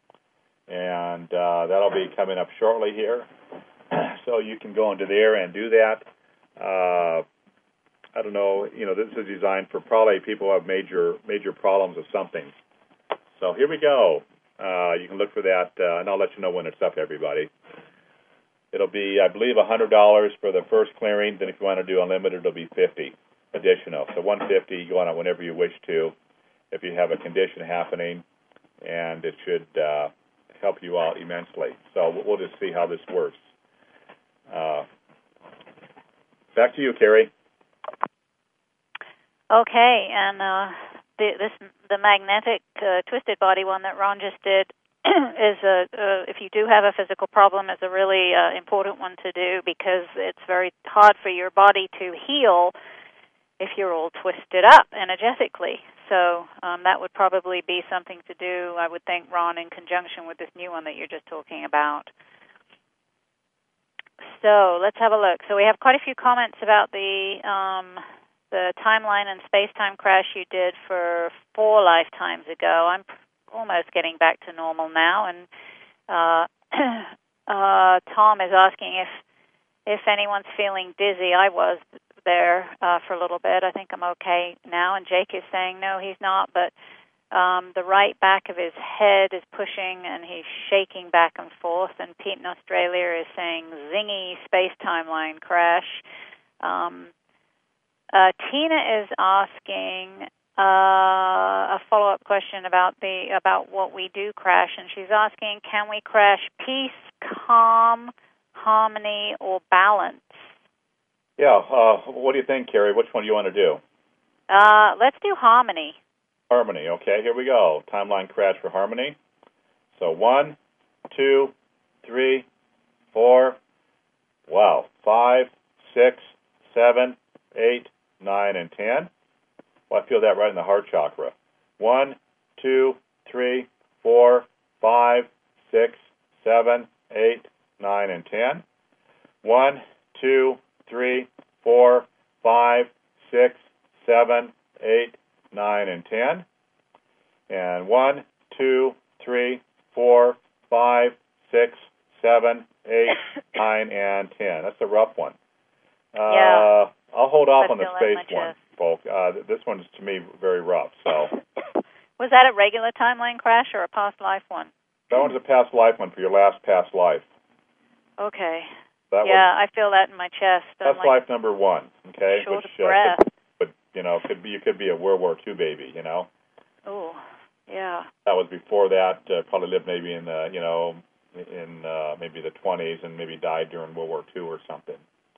And uh, that'll be coming up shortly here. So you can go into there and do that. Uh, I don't know, you know, this is designed for probably people who have major major problems with something. So here we go. Uh, you can look for that, uh, and I'll let you know when it's up, everybody. It'll be, I believe, one hundred dollars for the first clearing. Then if you want to do unlimited, it'll be fifty dollars additional. So one hundred fifty dollars, you go on it whenever you wish to, if you have a condition happening, and it should uh, help you out immensely. So we'll just see how this works. Uh, back to you, Carrie. Okay, and uh, the, this the magnetic uh, twisted body one that Ron just did is a uh, if you do have a physical problem, is a really uh, important one to do because it's very hard for your body to heal if you're all twisted up energetically. So um, that would probably be something to do, I would think, Ron, in conjunction with this new one that you're just talking about. So let's have a look. So we have quite a few comments about the um, the timeline and space-time crash you did for four lifetimes ago. I'm almost getting back to normal now, and uh, uh, Tom is asking if if anyone's feeling dizzy. I was there uh, for a little bit. I think I'm okay now, and Jake is saying no, he's not, but um, the right back of his head is pushing, and he's shaking back and forth, and Pete in Australia is saying zingy space timeline crash. Um, uh, Tina is asking Uh, a follow-up question about the about what we do crash, and she's asking, can we crash peace, calm, harmony, or balance? Yeah, uh, what do you think, Carrie? Which one do you want to do? Uh, let's do harmony. Harmony, okay, here we go. Timeline crash for harmony. So one, two, three, four, wow, five, six, seven, eight, nine, and ten. Well, I feel that right in the heart chakra. One, two, three, four, five, six, seven, eight, nine, and ten. One, two, three, four, five, six, seven, eight, nine, and ten. And one, two, three, four, five, six, seven, eight, nine, and ten. That's a rough one. Uh, yeah. I'll hold off I on the feel space like one, folk. Uh, this one's, to me, very rough. So. Was that a regular timeline crash or a past life one? That one's a past life one for your last past life. Okay. That yeah, was I feel that in my chest. Past like life number one, okay? Short Which, of breath. Uh, could, but, you know, could be, you could be a World War Two baby, you know? Oh, yeah. That was before that. Uh, probably lived maybe in the, you know, in uh, maybe the twenties and maybe died during World War Two or something.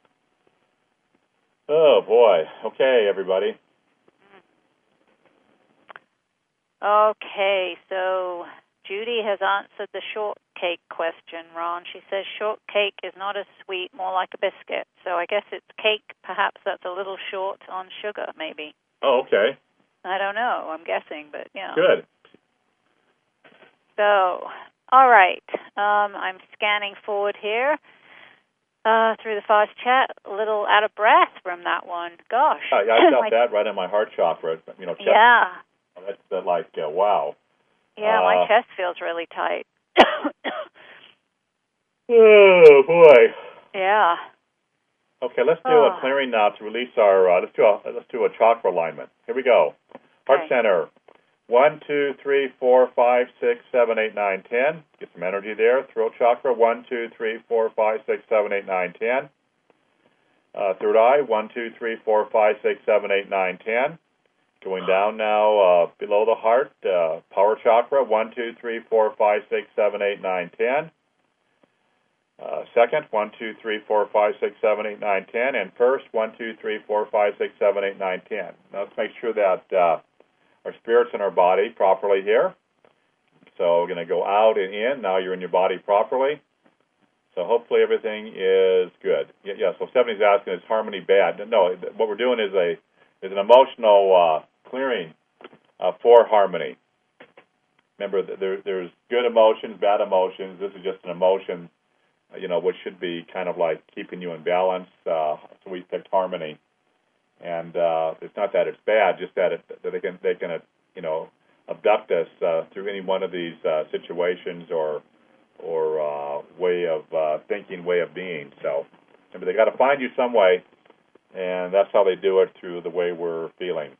Oh, boy. Okay, everybody. Okay, so Judy has answered the shortcake question, Ron. She says shortcake is not as sweet, more like a biscuit. So I guess it's cake. Perhaps that's a little short on sugar, maybe. Oh, okay. I don't know. I'm guessing, but yeah. Good. So, all right. Um, I'm scanning forward here uh, through the fast chat. A little out of breath from that one. Gosh. Uh, yeah, I felt my, that right in my heart chakra. You know, chest, yeah. That's uh, like, uh, wow. Yeah, uh, my chest feels really tight. Oh, boy. Yeah. Okay, let's do oh. a clearing now to release our. Uh, let's do a let's do a chakra alignment. Here we go. Heart Okay. center. One, two, three, four, five, six, seven, eight, nine, ten. Get some energy there. Throat chakra. One, two, three, four, five, six, seven, eight, nine, ten. Uh, third eye. One, two, three, four, five, six, seven, eight, nine, ten. Going down now uh, below the heart. Uh, power chakra. One, two, three, four, five, six, seven, eight, nine, ten. Uh, second, one, two, three, four, five, six, seven, eight, nine, ten. And first, one, two, three, four, five, six, seven, eight, nine, ten. Now let's make sure that uh, our spirit's in our body properly here. So we're going to go out and in. Now you're in your body properly. So hopefully everything is good. Yeah, yeah so Stephanie's asking, is harmony bad? No, what we're doing is a is an emotional uh, clearing uh, for harmony. Remember, there, there's good emotions, bad emotions. This is just an emotion, you know, which should be kind of like keeping you in balance. Uh, so we picked harmony, and uh, it's not that it's bad, just that, it, that they can they can uh, you know abduct us uh, through any one of these uh, situations or or uh, way of uh, thinking, way of being. So remember, they got to find you some way, and that's how they do it, through the way we're feeling.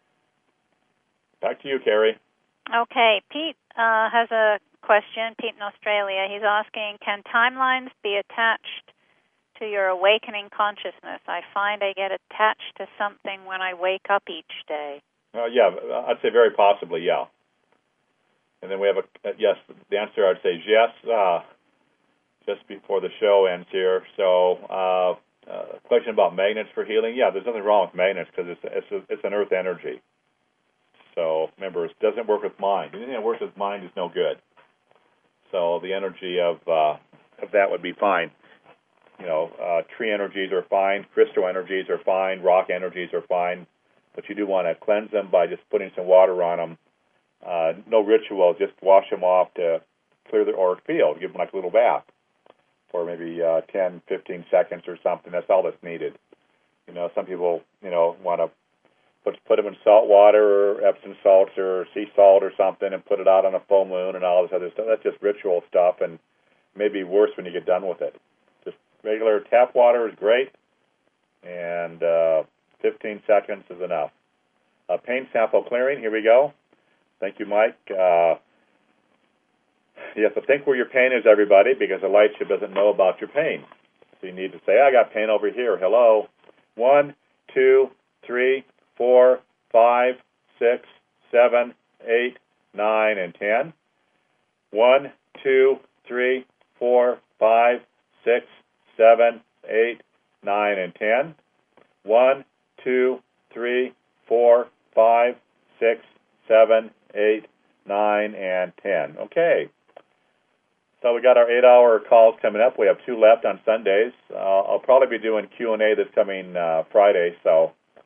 Back to you, Carrie. Okay, Pete uh, has a question. Pete in Australia. He's asking, can timelines be attached to your awakening consciousness? I find I get attached to something when I wake up each day. Uh, yeah, I'd say very possibly, yeah. And then we have a, uh, yes, the answer I'd say is yes, uh, just before the show ends here. So, uh, uh, question about magnets for healing. Yeah, there's nothing wrong with magnets because it's, it's, a, it's an earth energy. So remember, it doesn't work with mind. Anything that works with mind is no good. So the energy of uh, of that would be fine. You know, uh, tree energies are fine, crystal energies are fine, rock energies are fine, but you do want to cleanse them by just putting some water on them. Uh, no ritual, just wash them off to clear the auric field. Give them like a little bath for maybe uh, ten, fifteen seconds or something. That's all that's needed. You know, some people, you know, want to Put, put them in salt water or Epsom salts or sea salt or something and put it out on a full moon and all this other stuff. That's just ritual stuff, and maybe worse when you get done with it. Just regular tap water is great, and uh, fifteen seconds is enough. Uh, pain sample clearing, here we go. Thank you, Mike. Uh, you have to think where your pain is, everybody, because the light ship doesn't know about your pain. So you need to say, I got pain over here. Hello. One, two, three, four, five, six, seven, eight, nine, and ten. One, two, three, four, five, six, seven, eight, nine, and ten. One, two, three, four, five, six, seven, eight, nine, and ten. Okay. So we got our eight-hour calls coming up. We have two left on Sundays. Uh, I'll probably be doing Q and A this coming uh, Friday, so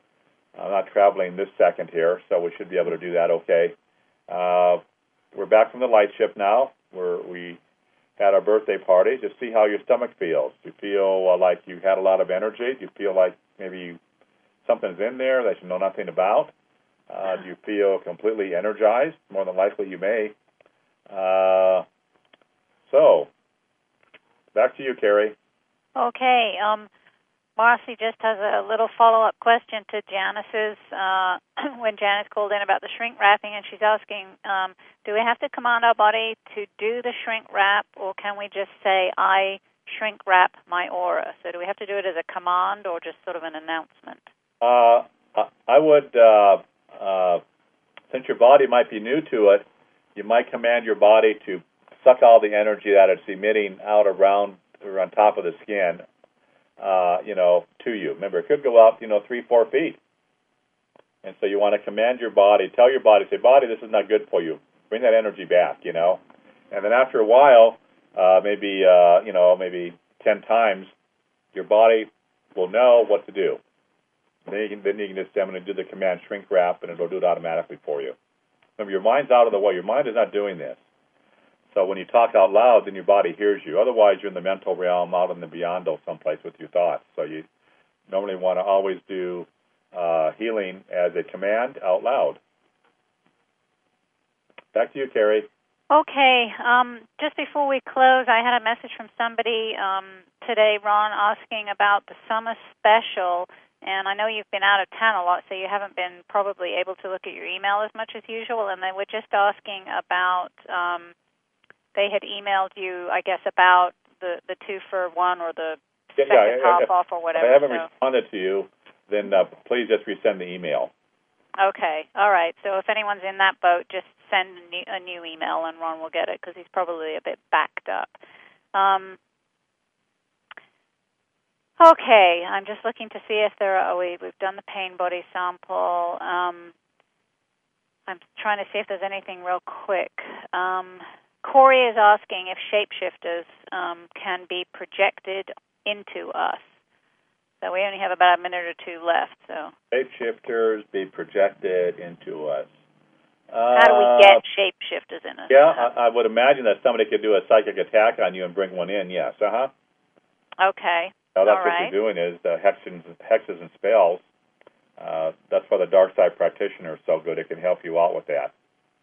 I'm not traveling this second here, so we should be able to do that okay. Uh, we're back from the light shift now. We're, we had our birthday party. Just see how your stomach feels. Do you feel uh, like you had a lot of energy? Do you feel like maybe you, something's in there that you know nothing about? Uh, do you feel completely energized? More than likely you may. Uh, so, back to you, Carrie. Okay. Um, Marcy just has a little follow-up question to Janice's, uh, when Janice called in about the shrink wrapping, and she's asking, um, do we have to command our body to do the shrink wrap, or can we just say, I shrink wrap my aura? So do we have to do it as a command or just sort of an announcement? Uh, I would, uh, uh, since your body might be new to it, you might command your body to suck all the energy that it's emitting out around or on top of the skin, uh, you know, to you. Remember, it could go up, you know, three, four feet. And so you want to command your body, tell your body, say, body, this is not good for you. Bring that energy back, you know. And then after a while, uh, maybe, uh, you know, maybe ten times, your body will know what to do. And then you can, then you can just I'm going to do the command shrink wrap, and it'll do it automatically for you. Remember, your mind's out of the way. Your mind is not doing this. So when you talk out loud, then your body hears you. Otherwise, you're in the mental realm, out in the beyond someplace with your thoughts. So you normally want to always do uh, healing as a command out loud. Back to you, Carrie. Okay. Um, just before we close, I had a message from somebody um, today, Ron, asking about the summer special. And I know you've been out of town a lot, so you haven't been probably able to look at your email as much as usual. And they were just asking about, um, they had emailed you, I guess, about the, the two for one or the yeah, second yeah, half if, off or whatever. If I haven't so. responded to you, then uh, please just resend the email. Okay. All right. So if anyone's in that boat, just send a new, a new email and Ron will get it because he's probably a bit backed up. Um, Okay, I'm just looking to see if there are, oh, we, we've done the pain body sample. Um, I'm trying to see if there's anything real quick. Um, Corey is asking if shapeshifters um, can be projected into us. So we only have about a minute or two left. So shapeshifters be projected into us. How do we get shapeshifters in us? Yeah, I, I would imagine that somebody could do a psychic attack on you and bring one in, yes. Uh-huh. Okay. Now, that's All what right. you're doing is the hexes, hexes and spells. Uh, that's why the dark side practitioner is so good. It can help you out with that.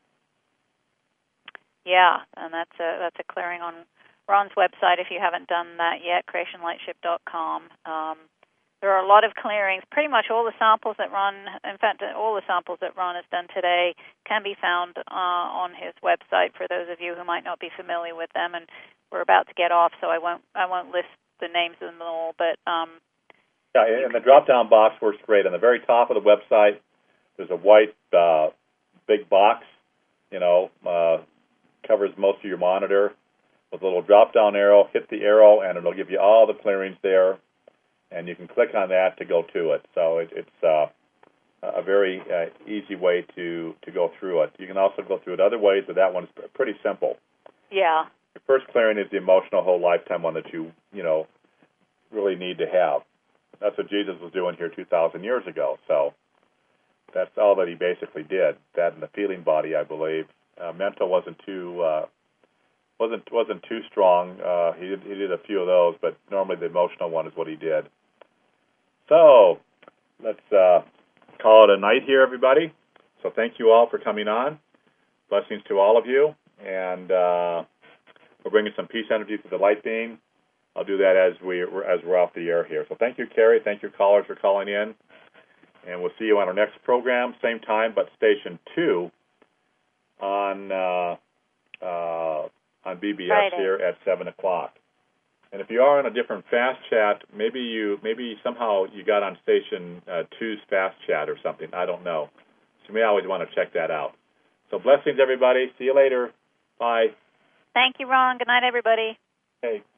Yeah, and that's a that's a clearing on Ron's website if you haven't done that yet, creation lightship dot com. Um, there are a lot of clearings. Pretty much all the samples that Ron, in fact, all the samples that Ron has done today can be found uh, on his website for those of you who might not be familiar with them. And we're about to get off, so I won't I won't list the names of them all, but um, yeah, and the drop-down box works great. On the very top of the website, there's a white uh, big box, you know, uh, covers most of your monitor with a little drop-down arrow. Hit the arrow, and it'll give you all the clearings there, and you can click on that to go to it. So it, it's uh, a very uh, easy way to, to go through it. You can also go through it other ways, but that one is pretty simple. Yeah. The first clearing is the emotional whole lifetime one that you, you know, really need to have. That's what Jesus was doing here two thousand years ago. So that's all that he basically did. That and the feeling body, I believe. Uh, mental wasn't too uh, wasn't wasn't too strong. Uh, he did, he did a few of those, but normally the emotional one is what he did. So let's uh, call it a night here, everybody. So thank you all for coming on. Blessings to all of you, and. Uh, We're bringing some peace energy to the light beam. I'll do that as, we, as we're off the air here. So thank you, Carrie. Thank you, callers, for calling in. And we'll see you on our next program, same time, but station two on uh, uh, on B B S Friday. Here at seven o'clock. And if you are on a different fast chat, maybe you maybe somehow you got on station uh, two's fast chat or something. I don't know. So you may always want to check that out. So blessings, everybody. See you later. Bye. Thank you, Ron. Good night, everybody. Hey.